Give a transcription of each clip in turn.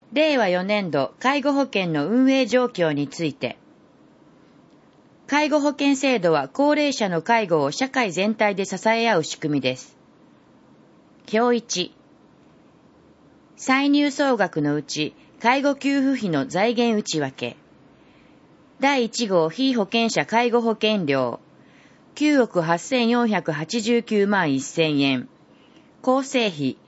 令和4年度介護保険の運営状況について。介護保険制度は高齢者の介護を社会全体で支え合う仕組みです。表1。歳入総額のうち、介護給付費の財源内訳。第1号被保険者介護保険料。9億8489万1000円。構成比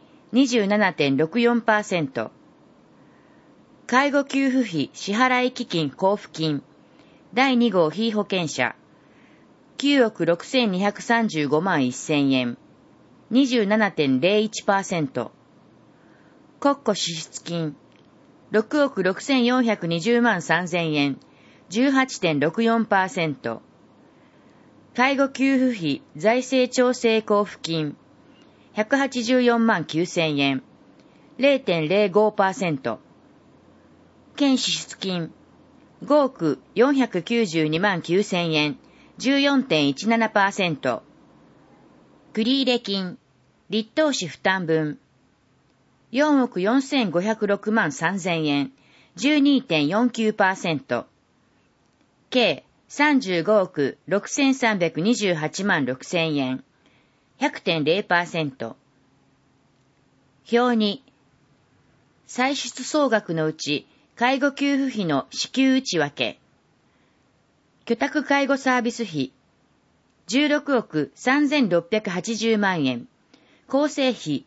27.64%。介護給付費支払基金交付金。第2号被保険者。9億6235万1000円。27.01%。国庫支出金。6億6420万3000円。18.64%。介護給付費財政調整交付金。184万9000円。0.05%。県支出金。5億492万9000円。14.17%。繰入金。立当子負担分。4億4506万3000円。12.49%。計35億6328万6000円。100.0%。表2。歳出総額のうち、介護給付費の支給内訳。居宅介護サービス費。16億3680万円。構成費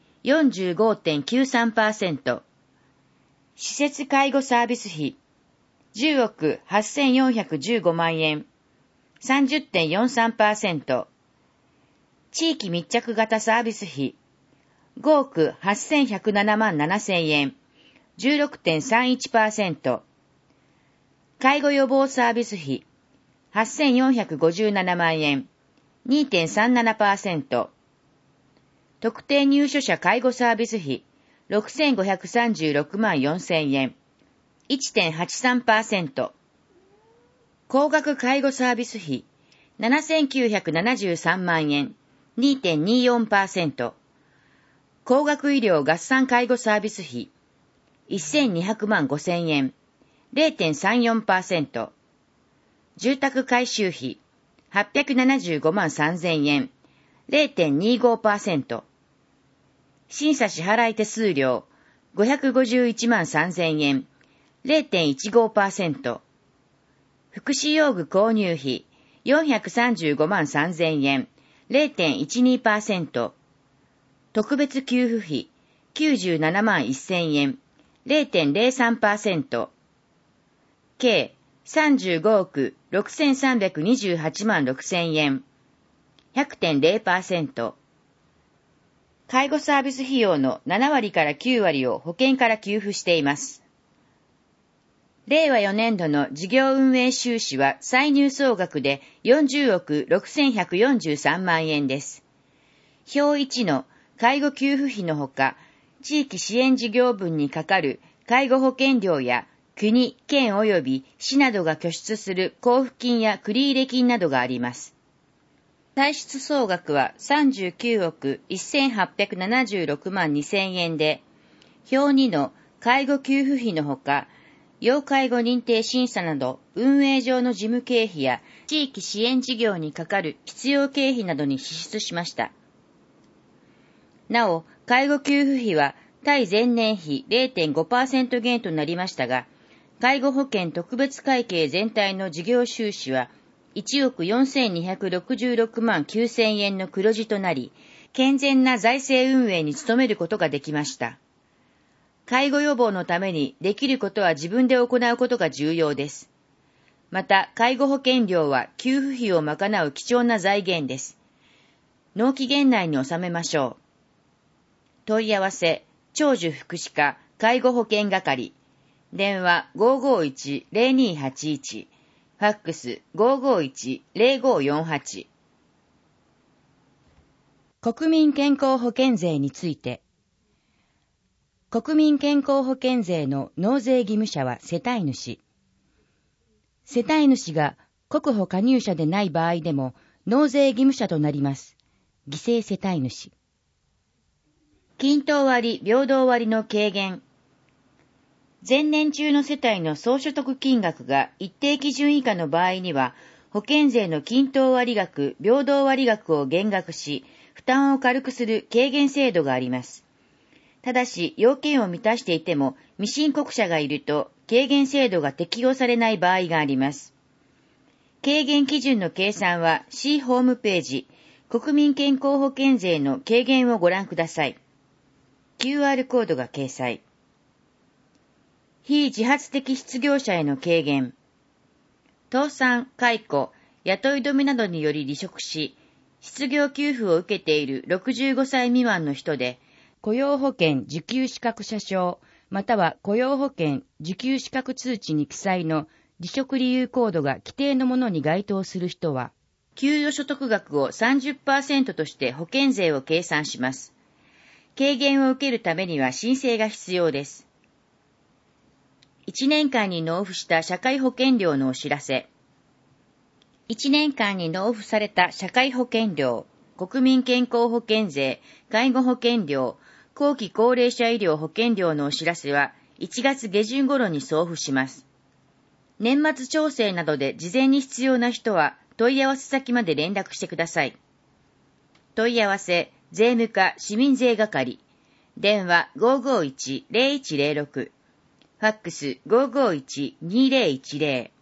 45.93%。施設介護サービス費。10億8415万円。30.43%。地域密着型サービス費。5億8107万7000円。16.31%。介護予防サービス費。8457万円。2.37%。特定入所者介護サービス費。6536万4000円。1.83%。高額介護サービス費。7973万円。2.24%。高額医療合算介護サービス費。1200万5000円。0.34%。住宅改修費。875万3000円。0.25%。審査支払い手数料。551万3000円。0.15%。福祉用具購入費。435万3000円。0.12%。特別給付費。97万1000円。0.03%。計35億6328万6000円。100.0%。介護サービス費用の7割から9割を保険から給付しています。令和4年度の事業運営収支は歳入総額で40億6143万円です。表1の介護給付費のほか、地域支援事業分にかかる介護保険料や国、県及び市などが拠出する交付金や繰入金などがあります。歳出総額は39億1876万2000円で、表2の介護給付費のほか、要介護認定審査など運営上の事務経費や地域支援事業にかかる必要経費などに支出しました。なお、介護給付費は対前年比 0.5% 減となりましたが、介護保険特別会計全体の事業収支は1億4266万9000円の黒字となり、健全な財政運営に努めることができました。介護予防のためにできることは自分で行うことが重要です。また、介護保険料は給付費を賄う貴重な財源です。納期限内に収めましょう。問い合わせ、長寿福祉課介護保険係。電話 551-0281。ファックス 551-0548。国民健康保険税について。国民健康保険税の納税義務者は世帯主。世帯主が国保加入者でない場合でも納税義務者となります。犠牲世帯主。均等割・平等割の軽減。 前年中の世帯の総所得金額が一定基準以下の場合には、保険税の均等割額、平等割額を減額し、負担を軽くする軽減制度があります。ただし、要件を満たしていても、未申告者がいると、軽減制度が適用されない場合があります。軽減基準の計算は、市ホームページ、国民健康保険税の軽減をご覧ください。QR コードが掲載。非自発的失業者への軽減。倒産、解雇、雇い止めなどにより離職し、失業給付を受けている65歳未満の人で、雇用保険受給資格者証、または雇用保険受給資格通知に記載の離職理由コードが規定のものに該当する人は、給与所得額を 30% として保険税を計算します。軽減を受けるためには申請が必要です。1年間に納付した社会保険料のお知らせ。1年間に納付された社会保険料、国民健康保険税、介護保険料、後期高齢者医療保険料のお知らせは1月下旬頃に送付します。年末調整などで事前に必要な人は問い合わせ先まで連絡してください。問い合わせ、税務課市民税係、電話 551-0106、ファックス 551-2010